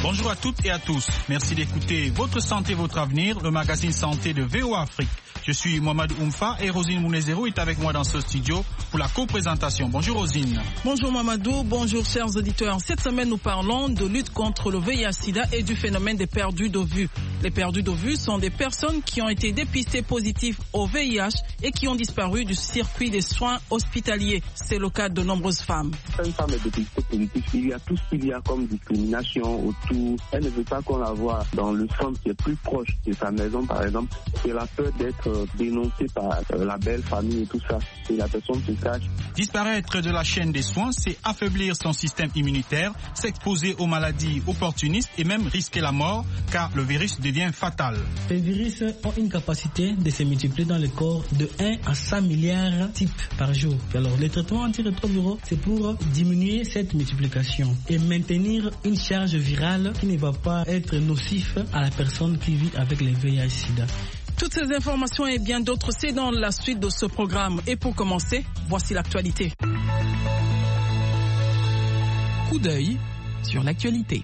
Bonjour à toutes et à tous. Merci d'écouter Votre Santé, Votre Avenir, le magazine santé de VOA Afrique. Je suis Mohamed Oumfa et Rosine Mounezero est avec moi dans ce studio pour la co-présentation. Bonjour Rosine. Bonjour Mamadou, bonjour chers auditeurs. Cette semaine, nous parlons de lutte contre le VIH-Sida et du phénomène des perdus de vue. Les perdus de vue sont des personnes qui ont été dépistées positives au VIH et qui ont disparu du circuit des soins hospitaliers. C'est le cas de nombreuses femmes. Quand une femme est dépistée positive, il y a tout ce qu'il y a comme discrimination autour. Elle ne veut pas qu'on la voie dans le centre qui est plus proche de sa maison, par exemple. C'est la peur d'être dénoncée par la belle famille et tout ça. Et la personne se cache. Disparaître de la chaîne des soins, c'est affaiblir son système immunitaire, s'exposer aux maladies opportunistes et même risquer la mort, car le virus devient fatal. Les virus ont une capacité de se multiplier dans le corps de 1 à 100 milliards types par jour. Alors, les traitements antirétroviraux, c'est pour diminuer cette multiplication et maintenir une charge virale qui ne va pas être nocif à la personne qui vit avec le VIH-Sida. Toutes ces informations et bien d'autres, c'est dans la suite de ce programme. Et pour commencer, voici l'actualité. Coup d'œil sur l'actualité.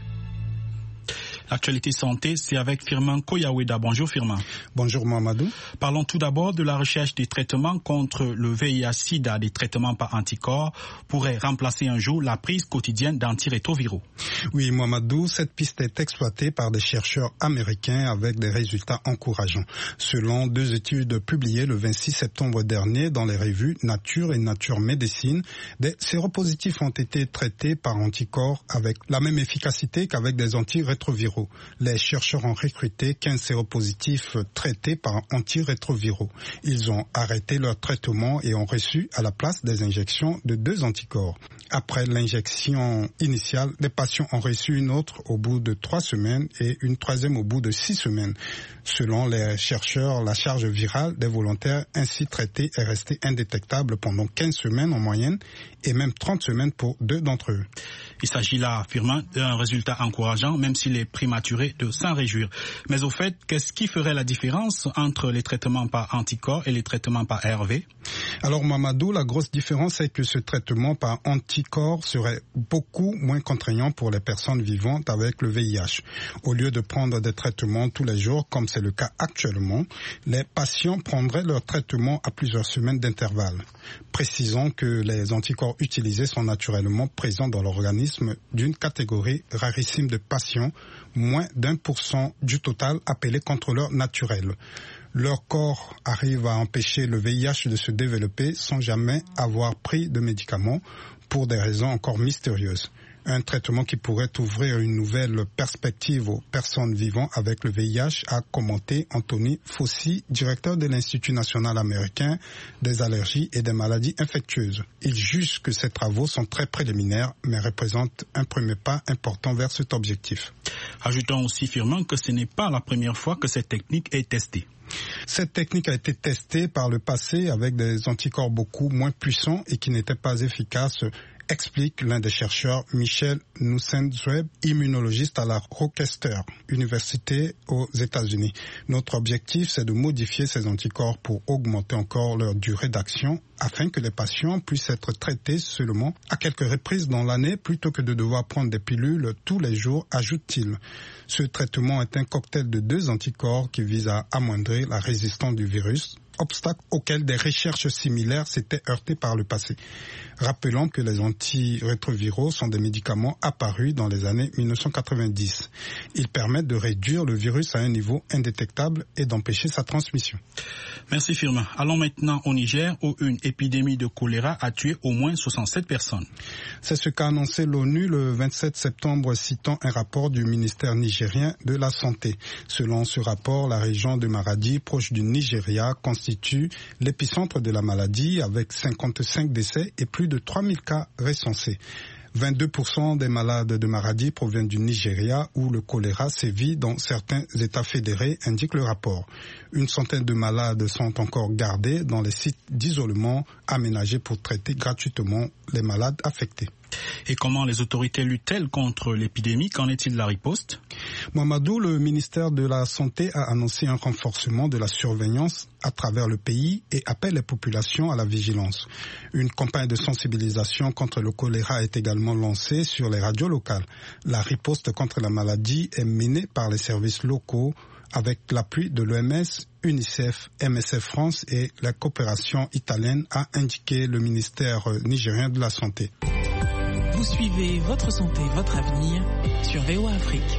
L'actualité santé, c'est avec Firmin Koyaweda. Bonjour Firmin. Bonjour Mamadou. Parlons tout d'abord de la recherche des traitements contre le VIH-Sida. Des traitements par anticorps pourraient remplacer un jour la prise quotidienne d'antirétroviraux. Oui Mamadou, cette piste est exploitée par des chercheurs américains avec des résultats encourageants. Selon 2 études publiées le 26 septembre dernier dans les revues Nature et Nature Médecine, des séropositifs ont été traités par anticorps avec la même efficacité qu'avec des antirétroviraux. Les chercheurs ont recruté 15 séropositifs traités par antirétroviraux. Ils ont arrêté leur traitement et ont reçu à la place des injections de 2 anticorps. Après l'injection initiale, les patients ont reçu une autre au bout de 3 semaines et une troisième au bout de 6 semaines. Selon les chercheurs, la charge virale des volontaires ainsi traités est restée indétectable pendant 15 semaines en moyenne et même 30 semaines pour 2 d'entre eux. Il s'agit là, Firmin, d'un résultat encourageant, même s'il est prématuré de s'en réjouir. Mais au fait, qu'est-ce qui ferait la différence entre les traitements par anticorps et les traitements par ARV? Alors Mamadou, la grosse différence est que ce traitement par anticorps serait beaucoup moins contraignant pour les personnes vivant avec le VIH. Au lieu de prendre des traitements tous les jours, comme c'est le cas actuellement, les patients prendraient leur traitement à plusieurs semaines d'intervalle. Précisons que les anticorps utilisés sont naturellement présents dans l'organisme d'une catégorie rarissime de patients, moins d'1% du total appelés contrôleurs naturels. Leur corps arrive à empêcher le VIH de se développer sans jamais avoir pris de médicaments pour des raisons encore mystérieuses. Un traitement qui pourrait ouvrir une nouvelle perspective aux personnes vivant avec le VIH, a commenté Anthony Fauci, directeur de l'Institut national américain des allergies et des maladies infectieuses. Il juge que ces travaux sont très préliminaires, mais représentent un premier pas important vers cet objectif. Ajoutons aussi, Firmin, que ce n'est pas la première fois que cette technique est testée. Cette technique a été testée par le passé avec des anticorps beaucoup moins puissants et qui n'étaient pas efficaces, explique l'un des chercheurs, Michel Nussenzweb, immunologiste à la Rochester Université aux États-Unis. Notre objectif, c'est de modifier ces anticorps pour augmenter encore leur durée d'action afin que les patients puissent être traités seulement à quelques reprises dans l'année plutôt que de devoir prendre des pilules tous les jours, ajoute-t-il. Ce traitement est un cocktail de 2 anticorps qui vise à amoindrir la résistance du virus, obstacle auquel des recherches similaires s'étaient heurtées par le passé. Rappelons que les antirétroviraux sont des médicaments apparus dans les années 1990. Ils permettent de réduire le virus à un niveau indétectable et d'empêcher sa transmission. Merci Firmin. Allons maintenant au Niger où une épidémie de choléra a tué au moins 67 personnes. C'est ce qu'a annoncé l'ONU le 27 septembre citant un rapport du ministère nigérien de la Santé. Selon ce rapport, la région de Maradi, proche du Nigeria, constitue l'épicentre de la maladie avec 55 décès et plus de 3000 cas recensés. 22% des malades de Maradi proviennent du Nigeria où le choléra sévit dans certains États fédérés, indique le rapport. Une centaine de malades sont encore gardés dans les sites d'isolement aménagés pour traiter gratuitement les malades affectés. Et comment les autorités luttent-elles contre l'épidémie? Qu'en est-il de la riposte? Mamadou, le ministère de la Santé a annoncé un renforcement de la surveillance à travers le pays et appelle les populations à la vigilance. Une campagne de sensibilisation contre le choléra est également lancée sur les radios locales. La riposte contre la maladie est menée par les services locaux avec l'appui de l'OMS, UNICEF, MSF France et la coopération italienne, a indiqué le ministère nigérien de la Santé. Vous suivez Votre Santé, Votre Avenir sur VOA Afrique.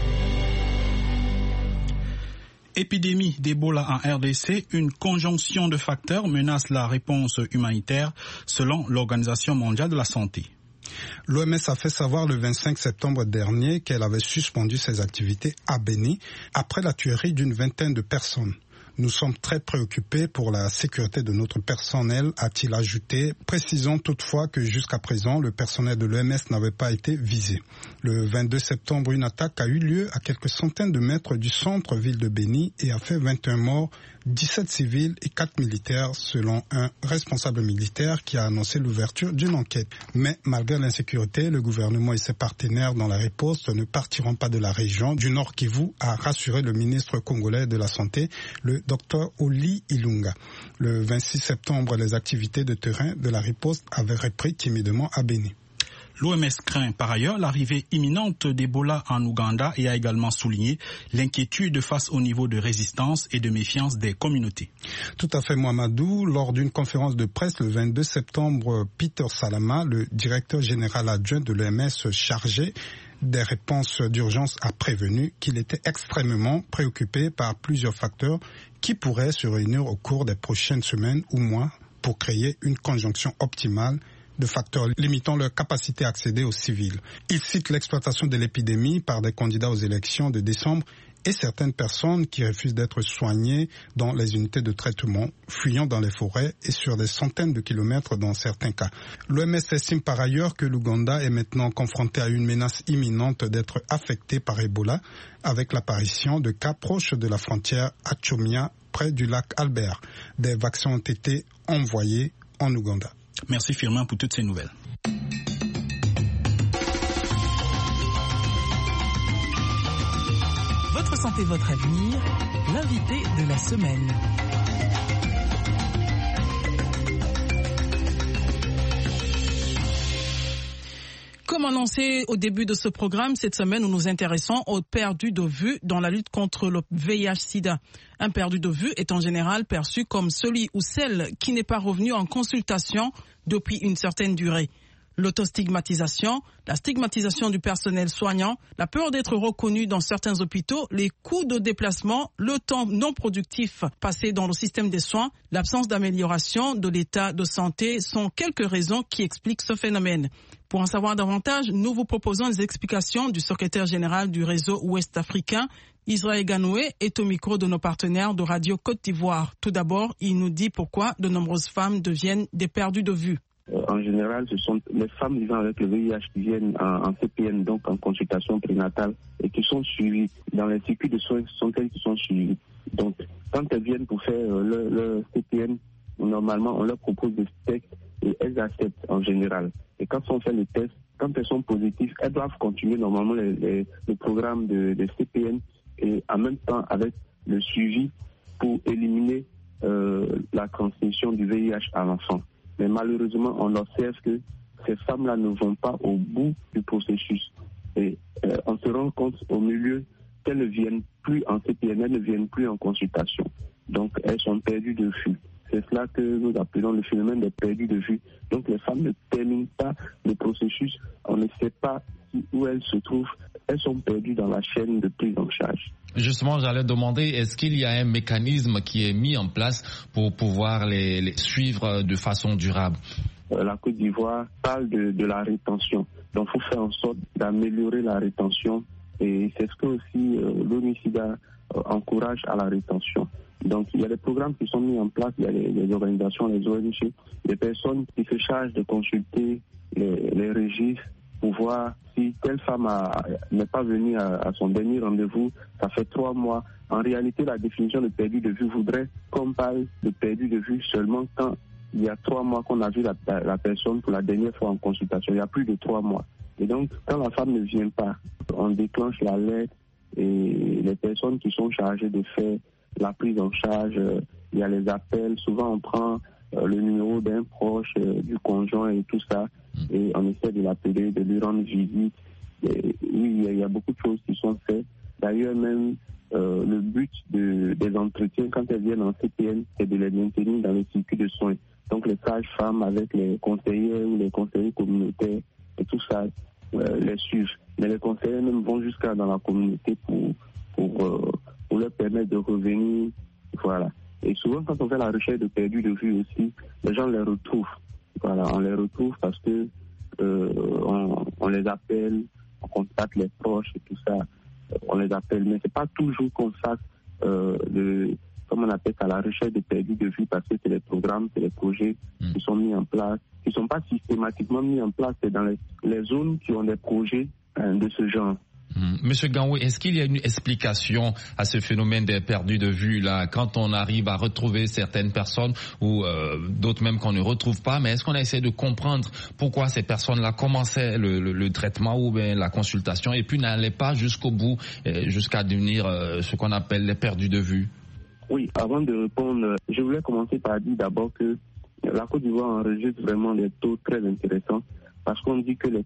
Épidémie d'Ebola en RDC, une conjonction de facteurs menace la réponse humanitaire selon l'Organisation mondiale de la santé. L'OMS a fait savoir le 25 septembre dernier qu'elle avait suspendu ses activités à Béni après la tuerie d'une vingtaine de personnes. Nous sommes très préoccupés pour la sécurité de notre personnel, a-t-il ajouté, précisant toutefois que jusqu'à présent, le personnel de l'OMS n'avait pas été visé. Le 22 septembre, une attaque a eu lieu à quelques centaines de mètres du centre-ville de Béni et a fait 21 morts, 17 civils et 4 militaires, selon un responsable militaire qui a annoncé l'ouverture d'une enquête. Mais malgré l'insécurité, le gouvernement et ses partenaires dans la riposte ne partiront pas de la région du Nord Kivu, a rassuré le ministre congolais de la Santé, le Dr Oli Ilunga. Le 26 septembre, les activités de terrain de la riposte avaient repris timidement à Béni. L'OMS craint par ailleurs l'arrivée imminente d'Ebola en Ouganda et a également souligné l'inquiétude face au niveau de résistance et de méfiance des communautés. Tout à fait, Mohamedou. Lors d'une conférence de presse le 22 septembre, Peter Salama, le directeur général adjoint de l'OMS chargé des réponses d'urgence, a prévenu qu'il était extrêmement préoccupé par plusieurs facteurs qui pourraient se réunir au cours des prochaines semaines ou mois pour créer une conjonction optimale de facteurs limitant leur capacité à accéder aux civils. Il cite l'exploitation de l'épidémie par des candidats aux élections de décembre et certaines personnes qui refusent d'être soignées dans les unités de traitement, fuyant dans les forêts et sur des centaines de kilomètres dans certains cas. L'OMS estime par ailleurs que l'Ouganda est maintenant confronté à une menace imminente d'être affecté par Ebola avec l'apparition de cas proches de la frontière à Chomia, près du lac Albert. Des vaccins ont été envoyés en Ouganda. Merci Firmin pour toutes ces nouvelles. Votre santé, votre avenir, l'invité de la semaine. Comme annoncé au début de ce programme, cette semaine, nous nous intéressons aux perdus de vue dans la lutte contre le VIH-Sida. Un perdu de vue est en général perçu comme celui ou celle qui n'est pas revenu en consultation depuis une certaine durée. L'autostigmatisation, la stigmatisation du personnel soignant, la peur d'être reconnu dans certains hôpitaux, les coûts de déplacement, le temps non productif passé dans le système des soins, l'absence d'amélioration de l'état de santé sont quelques raisons qui expliquent ce phénomène. Pour en savoir davantage, nous vous proposons des explications du secrétaire général du réseau ouest africain, Israël Ganoué, est au micro de nos partenaires de Radio Côte d'Ivoire. Tout d'abord, il nous dit pourquoi de nombreuses femmes deviennent des perdues de vue. En général, ce sont les femmes vivant avec le VIH qui viennent en CPN, donc en consultation prénatale, et qui sont suivies. Dans les circuits de soins, ce sont elles qui sont suivies. Donc, quand elles viennent pour faire le CPN, normalement, on leur propose des tests et elles acceptent en général. Et quand on fait les tests, quand elles sont positives, elles doivent continuer normalement le programme de CPN et en même temps avec le suivi pour éliminer la transmission du VIH à l'enfant. Mais malheureusement, on observe que ces femmes-là ne vont pas au bout du processus. Et on se rend compte au milieu qu'elles ne viennent plus en CPN, elles ne viennent plus en consultation. Donc, elles sont perdues de vue. C'est cela que nous appelons le phénomène des perdus de vue. Donc, les femmes ne terminent pas le processus. On ne sait pas où elles se trouvent. Elles sont perdues dans la chaîne de prise en charge. Justement, j'allais demander, est-ce qu'il y a un mécanisme qui est mis en place pour pouvoir les suivre de façon durable? La Côte d'Ivoire parle de la rétention. Donc, il faut faire en sorte d'améliorer la rétention. Et c'est ce que aussi l'ONU-SIDA encourage à la rétention. Donc, il y a des programmes qui sont mis en place, il y a les organisations, les ONG, des personnes qui se chargent de consulter les registres pour voir si telle femme n'est pas venue à son dernier rendez-vous, ça fait 3 mois. En réalité, la définition de perdu de vue voudrait qu'on parle de perdu de vue seulement quand il y a 3 mois qu'on a vu la personne pour la dernière fois en consultation. Il y a plus de 3 mois. Et donc, quand la femme ne vient pas, on déclenche l'alerte et les personnes qui sont chargées de faire la prise en charge, il y a les appels. Souvent, on prend le numéro d'un proche, du conjoint et tout ça, et on essaie de l'appeler, de lui rendre visite. Et oui, il y a beaucoup de choses qui sont faites. D'ailleurs, même le but des entretiens, quand elles viennent en CPN, c'est de les maintenir dans le circuit de soins. Donc, les sages-femmes avec les conseillers ou les conseillers communautaires et tout ça, les suivent. Mais les conseillers même vont jusqu'à dans la communauté pour leur permettre de revenir. Voilà. Et souvent, quand on fait la recherche de perdus de vue aussi, les gens les retrouvent. Voilà, on les retrouve parce que on les appelle, on contacte les proches et tout ça. On les appelle, mais c'est pas toujours qu'on fasse comme on appelle ça, la recherche de perdus de vue, parce que c'est les programmes, c'est les projets qui sont mis en place, qui sont pas systématiquement mis en place, c'est dans les zones qui ont des projets de ce genre. Monsieur Ganwe, est-ce qu'il y a une explication à ce phénomène des perdus de vue là, quand on arrive à retrouver certaines personnes ou d'autres même qu'on ne retrouve pas, mais est-ce qu'on a essayé de comprendre pourquoi ces personnes-là commençaient le traitement ou bien la consultation et puis n'allaient pas jusqu'au bout, jusqu'à devenir ce qu'on appelle les perdus de vue? Oui, avant de répondre, je voulais commencer par dire d'abord que la Côte d'Ivoire enregistre vraiment des taux très intéressants, parce qu'on dit que les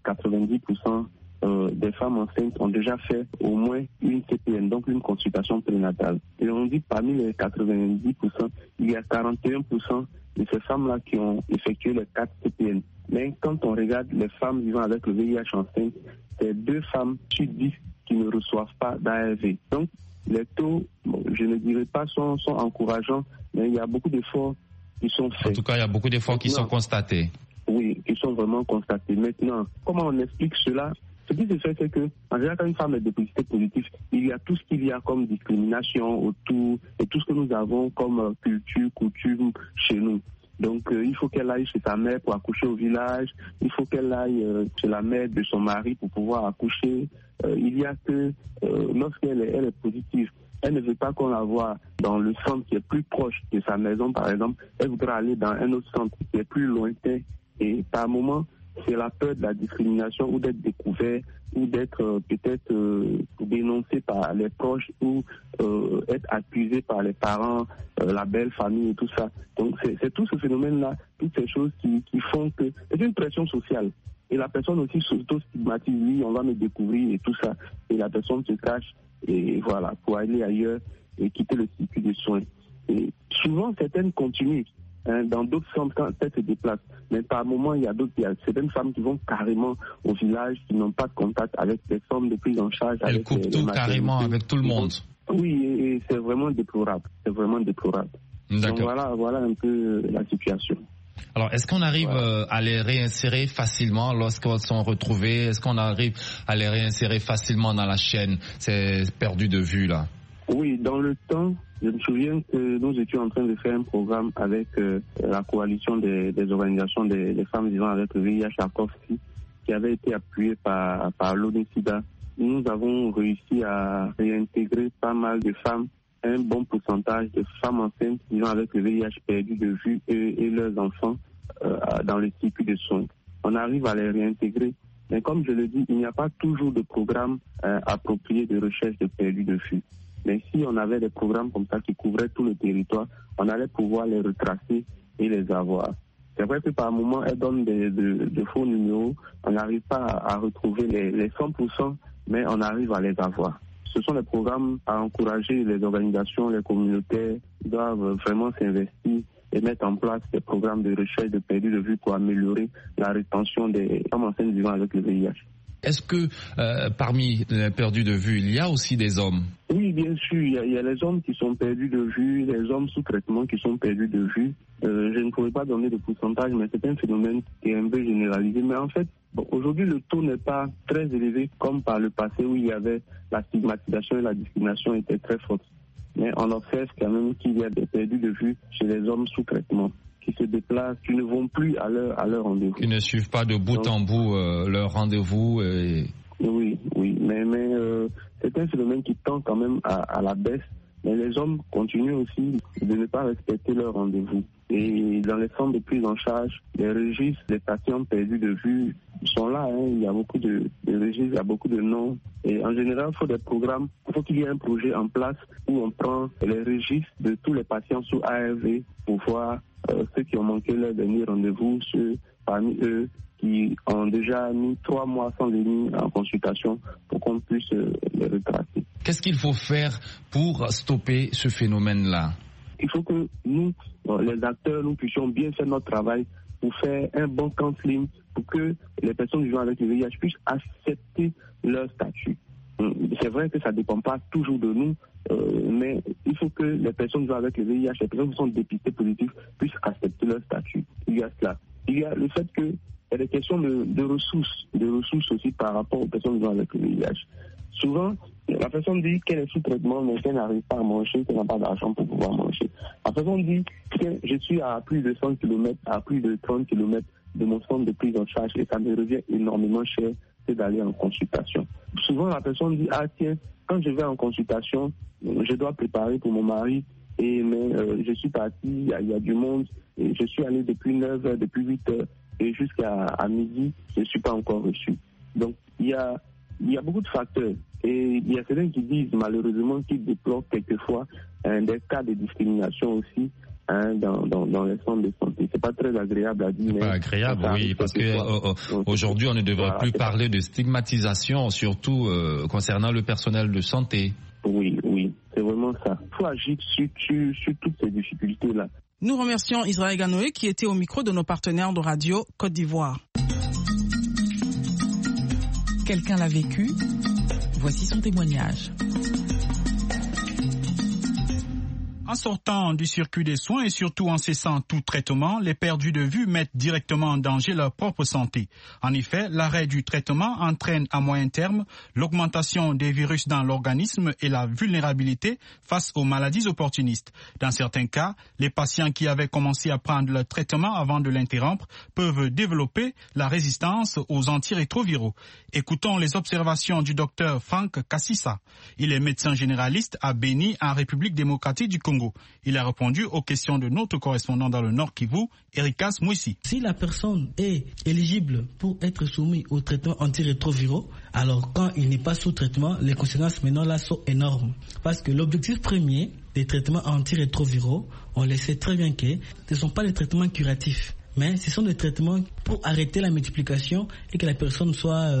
90% des femmes enceintes ont déjà fait au moins une CPN, donc une consultation prénatale. Et on dit parmi les 90%, il y a 41% de ces femmes-là qui ont effectué les 4 CPN. Mais quand on regarde les femmes vivant avec le VIH enceinte, c'est 2 femmes sur 10 qui ne reçoivent pas d'ARV. Donc, les taux, je ne dirais pas sont encourageants, mais il y a beaucoup d'efforts qui sont faits. En tout cas, il y a beaucoup d'efforts qui sont constatés. Oui, qui sont vraiment constatés. Maintenant, comment on explique cela? Ce qui se fait, c'est que, en général, quand une femme est dépistée positive, il y a tout ce qu'il y a comme discrimination autour et tout ce que nous avons comme culture, coutume chez nous. Donc, il faut qu'elle aille chez sa mère pour accoucher au village. Il faut qu'elle aille chez la mère de son mari pour pouvoir accoucher. Il y a que, lorsqu'elle est positive, elle ne veut pas qu'on la voie dans le centre qui est plus proche de sa maison, par exemple. Elle voudra aller dans un autre centre qui est plus lointain. Et par moment, c'est la peur de la discrimination ou d'être découvert ou d'être peut-être dénoncé par les proches ou être accusé par les parents, la belle famille et tout ça. Donc c'est tout ce phénomène-là, toutes ces choses qui font que c'est une pression sociale. Et la personne aussi s'auto-stigmatise, oui, on va me découvrir et tout ça. Et la personne se cache et voilà, pour aller ailleurs et quitter le circuit de soins. Et souvent, certaines continuent. Dans d'autres centres, quand elles se déplacent. Mais par moment, il y a certaines femmes qui vont carrément au village, qui n'ont pas de contact avec les formes de prise en charge. Elles coupent tout carrément avec tout le monde. Oui, et c'est vraiment déplorable. C'est vraiment déplorable. Donc voilà un peu la situation. Alors, est-ce qu'on arrive à les réinsérer facilement lorsqu'elles sont retrouvées? Est-ce qu'on arrive à les réinsérer facilement dans la chaîne, ces perdus de vue là? Oui, dans le temps, je me souviens que nous étions en train de faire un programme avec la coalition des organisations des femmes vivant avec le VIH à Koffi, qui avait été appuyé par l'ONU-SIDA. Nous avons réussi à réintégrer pas mal de femmes, un bon pourcentage de femmes enceintes vivant avec le VIH perdu de vue et leurs enfants dans le circuit de soins. On arrive à les réintégrer. Mais comme je le dis, il n'y a pas toujours de programme approprié de recherche de perdu de vue. Mais si on avait des programmes comme ça qui couvraient tout le territoire, on allait pouvoir les retracer et les avoir. C'est vrai que par moment, elles donnent de faux numéros. On n'arrive pas à retrouver les 100%, mais on arrive à les avoir. Ce sont des programmes à encourager. Les organisations, les communautés doivent vraiment s'investir et mettre en place des programmes de recherche de perdus de vue pour améliorer la rétention des femmes enceintes vivant avec le VIH. Est-ce que parmi les perdus de vue, il y a aussi des hommes? Oui, bien sûr. Il y a les hommes qui sont perdus de vue, les hommes sous traitement qui sont perdus de vue. Je ne pourrais pas donner de pourcentage, mais c'est un phénomène qui est un peu généralisé. Mais en fait, aujourd'hui, le taux n'est pas très élevé comme par le passé où il y avait la stigmatisation et la discrimination était très forte. Mais on observe quand même qu'il y a des perdus de vue chez les hommes sous traitement, qui se déplacent, qui ne vont plus à leur rendez-vous. Qui ne suivent pas de bout en bout leur rendez-vous. Oui, mais c'est un phénomène qui tend quand même à la baisse Mais les hommes continuent aussi de ne pas respecter leurs rendez-vous. Et dans les centres de prise en charge, les registres des patients perdus de vue sont là. Il y a beaucoup de registres, il y a beaucoup de noms. Et en général, il faut des programmes, il faut qu'il y ait un projet en place où on prend les registres de tous les patients sous ARV pour voir ceux qui ont manqué leur dernier rendez-vous, ceux parmi eux qui ont déjà mis 3 mois sans venir en consultation pour qu'on puisse les retracer. Qu'est-ce qu'il faut faire pour stopper ce phénomène-là? Il faut que nous, les acteurs, nous puissions bien faire notre travail pour faire un bon counseling pour que les personnes vivant avec le VIH puissent accepter leur statut. C'est vrai que ça ne dépend pas toujours de nous, mais il faut que les personnes vivant avec le VIH, les personnes qui sont dépistées positives, puissent accepter leur statut. Il y a cela. Il y a le fait que il y a des questions de ressources aussi par rapport aux personnes vivant avec le VIH. Souvent, la personne dit qu'elle est sous traitement, mais qu'elle n'arrive pas à manger, qu'elle n'a pas d'argent pour pouvoir manger. La personne dit que je suis à plus de 100 km, à plus de 30 km de mon centre de prise en charge et ça me revient énormément cher que d'aller en consultation. Souvent, la personne dit, ah tiens, quand je vais en consultation, je dois préparer pour mon mari, mais je suis parti, il y a du monde, et je suis allé depuis 9h, depuis 8h, et jusqu'à midi, je ne suis pas encore reçu. Donc, il y a beaucoup de facteurs. Et il y a certains qui disent, malheureusement, qu'ils déplorent quelquefois des cas de discrimination aussi dans les centres de santé. C'est pas très agréable à dire. C'est pas agréable, oui, parce que aujourd'hui, on ne devrait plus parler de stigmatisation, surtout concernant le personnel de santé. Oui, c'est vraiment ça. Il faut agir sur toutes ces difficultés-là. Nous remercions Israël Ganoé qui était au micro de nos partenaires de radio Côte d'Ivoire. Quelqu'un l'a vécu. Voici son témoignage. En sortant du circuit des soins et surtout en cessant tout traitement, les perdus de vue mettent directement en danger leur propre santé. En effet, l'arrêt du traitement entraîne à moyen terme l'augmentation des virus dans l'organisme et la vulnérabilité face aux maladies opportunistes. Dans certains cas, les patients qui avaient commencé à prendre leur traitement avant de l'interrompre peuvent développer la résistance aux antirétroviraux. Écoutons les observations du docteur Franck Kassissa. Il est médecin généraliste à Béni, en République démocratique du Congo. Il a répondu aux questions de notre correspondant dans le Nord Kivu, Erikas Mouissi. Si la personne est éligible pour être soumise au traitement antirétroviraux, alors quand il n'est pas sous traitement, les conséquences maintenant là sont énormes. Parce que l'objectif premier des traitements antirétroviraux, on le sait très bien que ce ne sont pas des traitements curatifs. Mais ce sont des traitements pour arrêter la multiplication et que la personne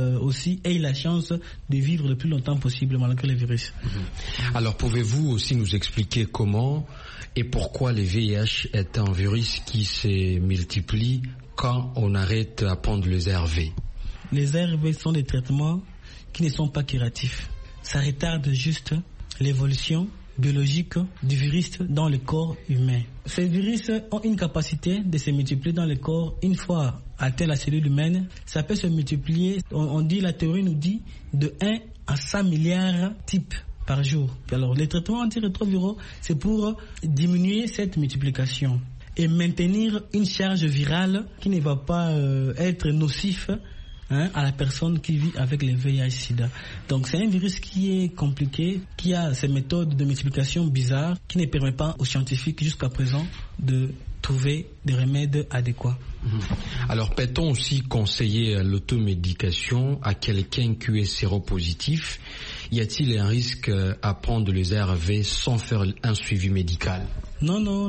ait la chance de vivre le plus longtemps possible malgré le virus. Alors pouvez-vous aussi nous expliquer comment et pourquoi le VIH est un virus qui se multiplie quand on arrête à prendre les ARV? Les ARV sont des traitements qui ne sont pas curatifs. Ça retarde juste l'évolution biologique du virus dans le corps humain. Ces virus ont une capacité de se multiplier dans le corps. Une fois atteint la cellule humaine, ça peut se multiplier, la théorie nous dit, de 1 à 100 milliards types par jour. Alors les traitements antirétroviraux, c'est pour diminuer cette multiplication et maintenir une charge virale qui ne va pas être nocif à la personne qui vit avec le VIH-Sida. Donc c'est un virus qui est compliqué, qui a ces méthodes de multiplication bizarres, qui ne permettent pas aux scientifiques jusqu'à présent de trouver des remèdes adéquats. Alors peut-on aussi conseiller l'automédication à quelqu'un qui est séropositif? Y a-t-il un risque à prendre les ARV sans faire un suivi médical? Non. On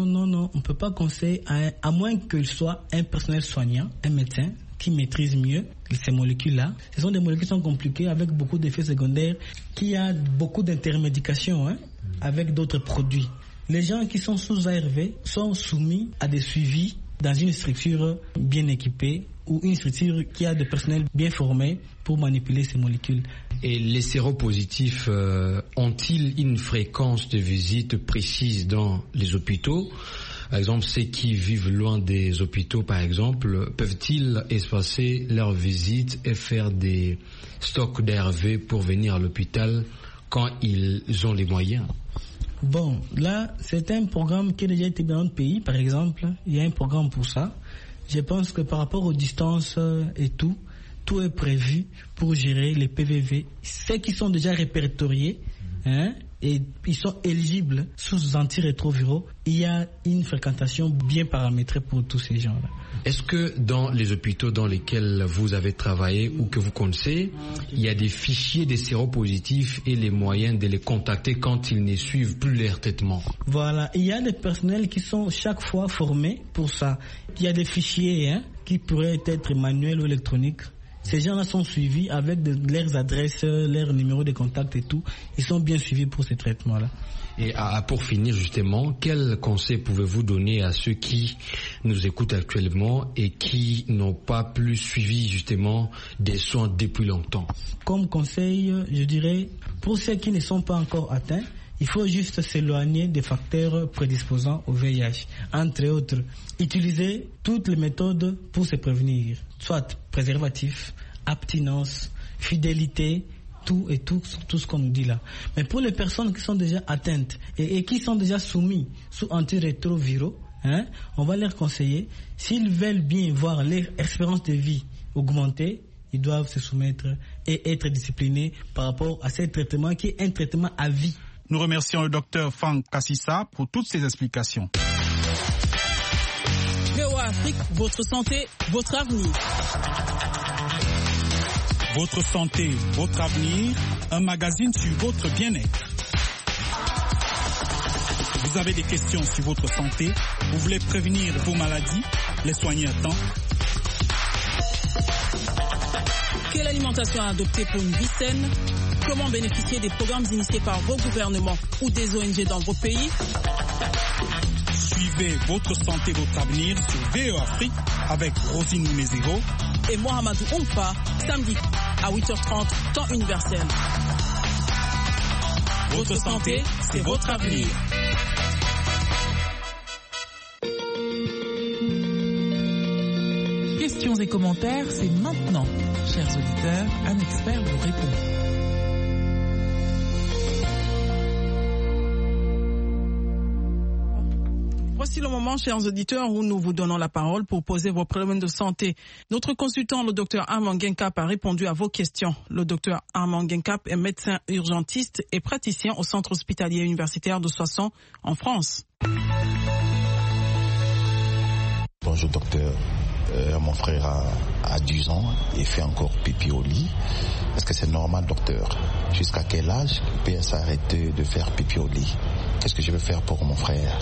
ne peut pas conseiller, à moins qu'il soit un personnel soignant, un médecin, qui maîtrise mieux ces molécules-là. Ce sont des molécules qui sont compliquées avec beaucoup d'effets secondaires, qui a beaucoup d'intermédication avec d'autres produits. Les gens qui sont sous ARV sont soumis à des suivis dans une structure bien équipée ou une structure qui a des personnels bien formés pour manipuler ces molécules. Et les séropositifs ont-ils une fréquence de visite précise dans les hôpitaux? Par exemple, ceux qui vivent loin des hôpitaux, par exemple, peuvent-ils espacer leurs visites et faire des stocks d'ARV pour venir à l'hôpital quand ils ont les moyens? Bon, là, c'est un programme qui a déjà été dans notre pays, par exemple. Il y a un programme pour ça. Je pense que par rapport aux distances et tout est prévu pour gérer les PVV. Ceux qui sont déjà répertoriés, et ils sont éligibles sous antirétroviraux, il y a une fréquentation bien paramétrée pour tous ces gens-là. Est-ce que dans les hôpitaux dans lesquels vous avez travaillé ou que vous connaissez, il y a des fichiers des séropositifs et les moyens de les contacter quand ils ne suivent plus leur traitement? Voilà, il y a des personnels qui sont chaque fois formés pour ça. Il y a des fichiers qui pourraient être manuels ou électroniques. Ces gens-là sont suivis avec leurs adresses, leurs numéros de contact et tout. Ils sont bien suivis pour ces traitements-là. Et pour finir justement, quel conseil pouvez-vous donner à ceux qui nous écoutent actuellement et qui n'ont pas plus suivi justement des soins depuis longtemps? Comme conseil, je dirais, pour ceux qui ne sont pas encore atteints, il faut juste s'éloigner des facteurs prédisposants au VIH. Entre autres, utiliser toutes les méthodes pour se prévenir, soit préservatif, abstinence, fidélité, tout ce qu'on nous dit là. Mais pour les personnes qui sont déjà atteintes et qui sont déjà soumises sous antirétroviraux, on va leur conseiller, s'ils veulent bien voir leur espérance de vie augmenter, ils doivent se soumettre et être disciplinés par rapport à ce traitement qui est un traitement à vie. Nous remercions le docteur Franck Kassissa pour toutes ces explications. VOA Afrique, votre santé, votre avenir. Votre santé, votre avenir, un magazine sur votre bien-être. Vous avez des questions sur votre santé, vous voulez prévenir vos maladies, les soigner à temps. Quelle alimentation adopter pour une vie saine? Comment bénéficier des programmes initiés par vos gouvernements ou des ONG dans vos pays? Suivez votre santé, votre avenir sur VOA Afrique avec Rosine Mézéro et Mohamedou Oumfa, samedi à 8h30, temps universel. Votre santé, c'est votre avenir. Questions et commentaires, c'est maintenant. Chers auditeurs, un expert vous répond. Voici le moment, chers auditeurs, où nous vous donnons la parole pour poser vos problèmes de santé. Notre consultant, le docteur Armand Genkap, a répondu à vos questions. Le docteur Armand Genkap est médecin urgentiste et praticien au centre hospitalier universitaire de Soissons, en France. Bonjour docteur, mon frère a 10 ans et fait encore pipi au lit. Est-ce que c'est normal docteur? Jusqu'à quel âge peut s'arrêter de faire pipi au lit? Qu'est-ce que je vais faire pour mon frère?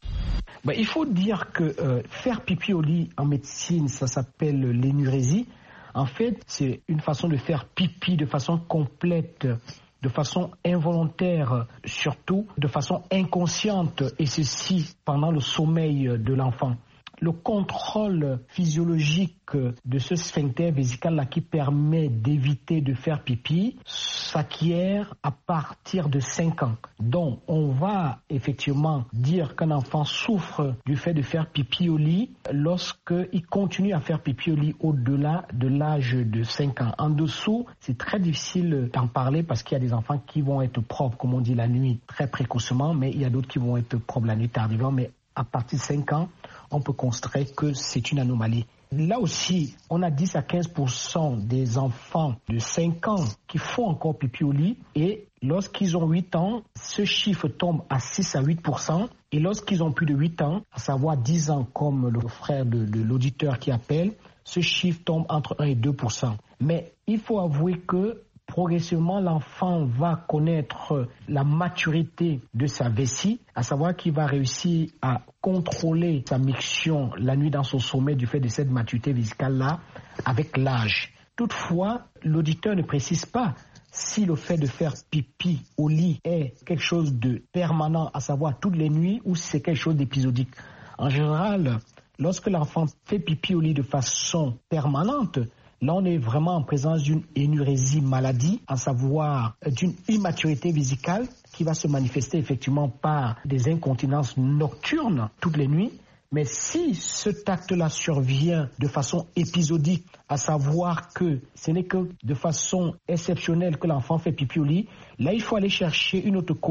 Il faut dire que faire pipi au lit en médecine, ça s'appelle l'énurésie. En fait, c'est une façon de faire pipi de façon complète, de façon involontaire, surtout de façon inconsciente, et ceci pendant le sommeil de l'enfant. Le contrôle physiologique de ce sphincter vésical-là qui permet d'éviter de faire pipi s'acquiert à partir de 5 ans. Donc, on va effectivement dire qu'un enfant souffre du fait de faire pipi au lit lorsqu'il continue à faire pipi au lit au-delà de l'âge de 5 ans. En dessous, c'est très difficile d'en parler parce qu'il y a des enfants qui vont être propres, comme on dit, la nuit très précocement, mais il y a d'autres qui vont être propres la nuit tardivement. Mais à partir de 5 ans, on peut constater que c'est une anomalie. Là aussi, on a 10 à 15% des enfants de 5 ans qui font encore pipi au lit et lorsqu'ils ont 8 ans, ce chiffre tombe à 6 à 8%. Et lorsqu'ils ont plus de 8 ans, à savoir 10 ans comme le frère de l'auditeur qui appelle, ce chiffre tombe entre 1 et 2%. Mais il faut avouer que progressivement, l'enfant va connaître la maturité de sa vessie, à savoir qu'il va réussir à contrôler sa miction la nuit dans son sommeil du fait de cette maturité vésicale-là avec l'âge. Toutefois, l'auditeur ne précise pas si le fait de faire pipi au lit est quelque chose de permanent, à savoir toutes les nuits, ou si c'est quelque chose d'épisodique. En général, lorsque l'enfant fait pipi au lit de façon permanente, là, on est vraiment en présence d'une énurésie maladie, à savoir d'une immaturité vésicale qui va se manifester effectivement par des incontinences nocturnes toutes les nuits. Mais si cet acte-là survient de façon épisodique, à savoir que ce n'est que de façon exceptionnelle que l'enfant fait pipi au lit, là, il faut aller chercher une autre cause,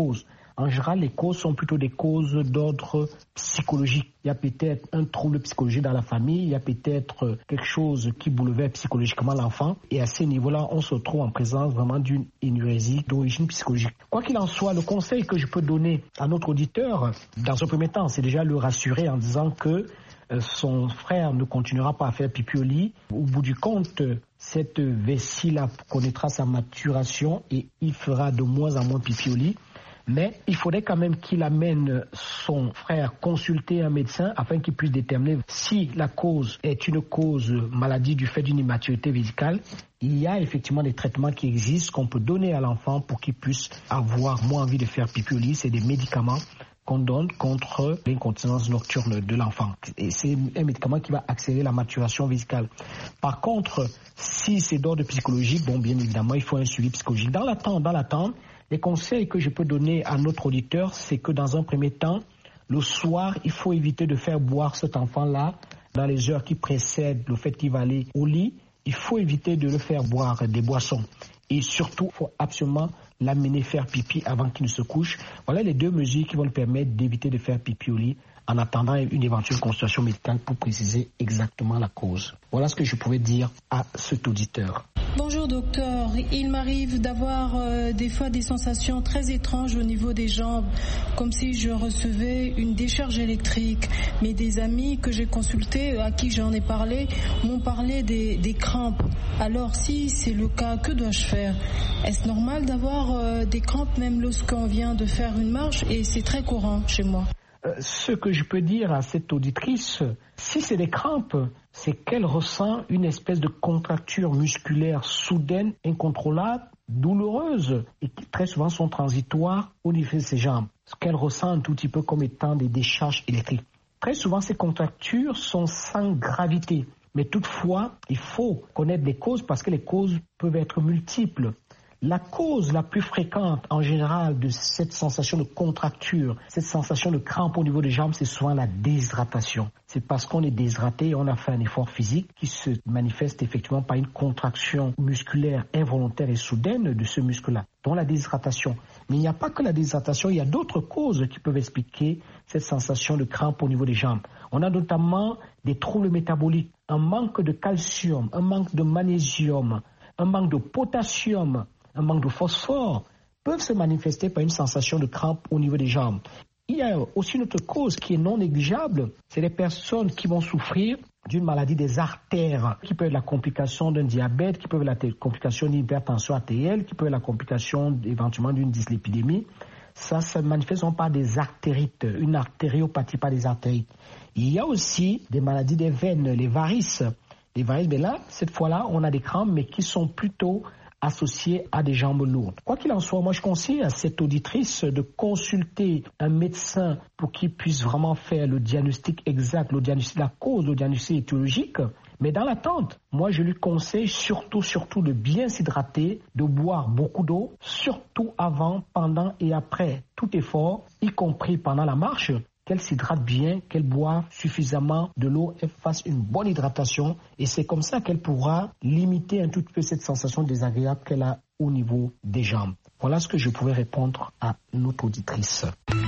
En général, les causes sont plutôt des causes d'ordre psychologique. Il y a peut-être un trouble psychologique dans la famille, il y a peut-être quelque chose qui bouleverse psychologiquement l'enfant. Et à ce niveau-là, on se retrouve en présence vraiment d'une énurésie d'origine psychologique. Quoi qu'il en soit, le conseil que je peux donner à notre auditeur, dans un premier temps, c'est déjà le rassurer en disant que son frère ne continuera pas à faire pipi au lit. Au bout du compte, cette vessie-là connaîtra sa maturation et il fera de moins en moins pipi au lit. Mais il faudrait quand même qu'il amène son frère consulter un médecin afin qu'il puisse déterminer si la cause est une cause maladie du fait d'une immaturité vésicale. Il y a effectivement des traitements qui existent qu'on peut donner à l'enfant pour qu'il puisse avoir moins envie de faire pipi au lit. C'est des médicaments qu'on donne contre l'incontinence nocturne de l'enfant. Et c'est un médicament qui va accélérer la maturation vésicale. Par contre, si c'est d'ordre psychologique, bon, bien évidemment, il faut un suivi psychologique. Dans l'attente, les conseils que je peux donner à notre auditeur, c'est que dans un premier temps, le soir, il faut éviter de faire boire cet enfant-là dans les heures qui précèdent le fait qu'il va aller au lit. Il faut éviter de le faire boire des boissons. Et surtout, il faut absolument l'amener faire pipi avant qu'il ne se couche. Voilà les 2 mesures qui vont lui permettre d'éviter de faire pipi au lit en attendant une éventuelle consultation médicale pour préciser exactement la cause. Voilà ce que je pouvais dire à cet auditeur. Bonjour docteur, il m'arrive d'avoir des fois des sensations très étranges au niveau des jambes, comme si je recevais une décharge électrique. Mais des amis que j'ai consultés, à qui j'en ai parlé, m'ont parlé des crampes. Alors si c'est le cas, que dois-je faire? Est-ce normal d'avoir des crampes même lorsqu'on vient de faire une marche? Et c'est très courant chez moi. Ce que je peux dire à cette auditrice, si c'est des crampes, c'est qu'elle ressent une espèce de contracture musculaire soudaine, incontrôlable, douloureuse et qui très souvent sont transitoires au niveau de ses jambes. Ce qu'elle ressent un tout petit peu comme étant des décharges électriques. Très souvent, ces contractures sont sans gravité. Mais toutefois, il faut connaître les causes parce que les causes peuvent être multiples. La cause la plus fréquente en général de cette sensation de contracture, cette sensation de crampe au niveau des jambes, c'est souvent la déshydratation. C'est parce qu'on est déshydraté et on a fait un effort physique qui se manifeste effectivement par une contraction musculaire involontaire et soudaine de ce muscle-là, dont la déshydratation. Mais il n'y a pas que la déshydratation, il y a d'autres causes qui peuvent expliquer cette sensation de crampe au niveau des jambes. On a notamment des troubles métaboliques, un manque de calcium, un manque de magnésium, un manque de potassium, un manque de phosphore, peuvent se manifester par une sensation de crampe au niveau des jambes. Il y a aussi une autre cause qui est non négligeable, c'est les personnes qui vont souffrir d'une maladie des artères, qui peut être la complication d'un diabète, qui peut être la complication d'une hypertension artérielle, qui peut être la complication éventuellement d'une dyslipidémie. Ça se manifeste par des artérites, une artériopathie par des artérites. Il y a aussi des maladies des veines, les varices. Les varices, mais là, cette fois-là, on a des crampes, mais qui sont plutôt associés à des jambes lourdes. Quoi qu'il en soit, moi je conseille à cette auditrice de consulter un médecin pour qu'il puisse vraiment faire le diagnostic exact, le diagnostic de la cause, le diagnostic étiologique. Mais dans l'attente, moi je lui conseille surtout de bien s'hydrater, de boire beaucoup d'eau, surtout avant, pendant et après tout effort, y compris pendant la marche. Qu'elle s'hydrate bien, qu'elle boive suffisamment de l'eau, elle fasse une bonne hydratation et c'est comme ça qu'elle pourra limiter un tout petit peu cette sensation désagréable qu'elle a au niveau des jambes. Voilà ce que je pouvais répondre à notre auditrice.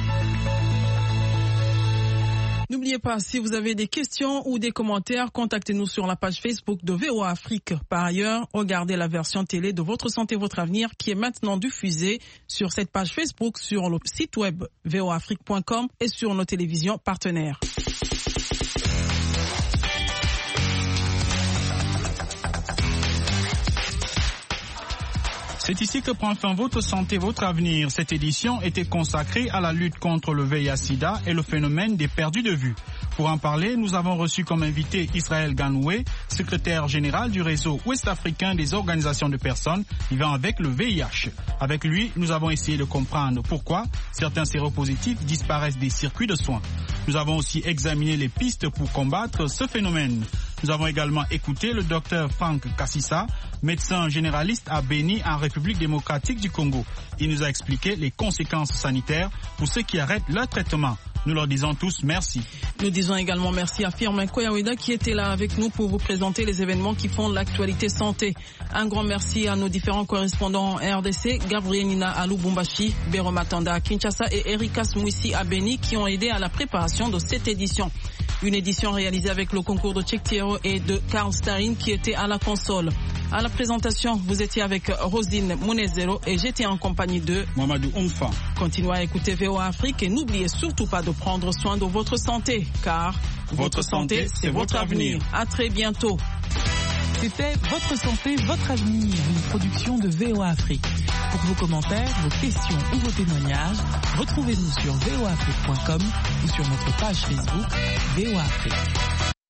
N'oubliez pas, si vous avez des questions ou des commentaires, contactez-nous sur la page Facebook de VOA Afrique. Par ailleurs, regardez la version télé de Votre Santé, Votre Avenir qui est maintenant diffusée sur cette page Facebook, sur le site web voaafrique.com et sur nos télévisions partenaires. C'est ici que prend fin Votre Santé, Votre Avenir. Cette édition était consacrée à la lutte contre le VIH-Sida et le phénomène des perdus de vue. Pour en parler, nous avons reçu comme invité Israël Ganoué, secrétaire général du réseau ouest-africain des organisations de personnes vivant avec le VIH. Avec lui, nous avons essayé de comprendre pourquoi certains séropositifs disparaissent des circuits de soins. Nous avons aussi examiné les pistes pour combattre ce phénomène. Nous avons également écouté le docteur Frank Kassissa, médecin généraliste à Béni en République démocratique du Congo. Il nous a expliqué les conséquences sanitaires pour ceux qui arrêtent leur traitement. Nous leur disons tous merci. Nous disons également merci à Firmin Koyaweda qui était là avec nous pour vous présenter les événements qui font l'actualité santé. Un grand merci à nos différents correspondants en RDC, Gabriel Nina à Lubumbashi, Bero Matanda à Kinshasa et Erika Smouissi à Beni qui ont aidé à la préparation de cette édition. Une édition réalisée avec le concours de Tchèque et de Karl Stein qui était à la console. À la présentation, vous étiez avec Rosine Mounezero et j'étais en compagnie de Mamadou Oumfa. Continuez à écouter VOA Afrique et n'oubliez surtout pas de prendre soin de votre santé, car votre santé, c'est votre avenir. À très bientôt. C'était Votre santé, votre avenir, une production de VOA Afrique. Pour vos commentaires, vos questions ou vos témoignages, retrouvez-nous sur voaafrique.com ou sur notre page Facebook VOA Afrique.